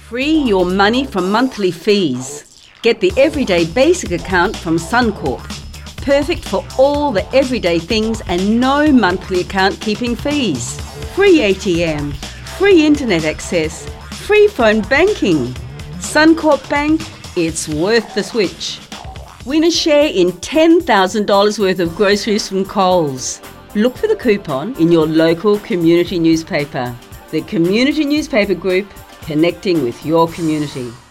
Free your money from monthly fees. Get the Everyday Basic account from Suncorp. Perfect for all the everyday things and no monthly account keeping fees. Free ATM, free internet access, free phone banking. Suncorp Bank, it's worth the switch. Win a share in $10,000 worth of groceries from Coles. Look for the coupon in your local community newspaper. The Community Newspaper Group, connecting with your community.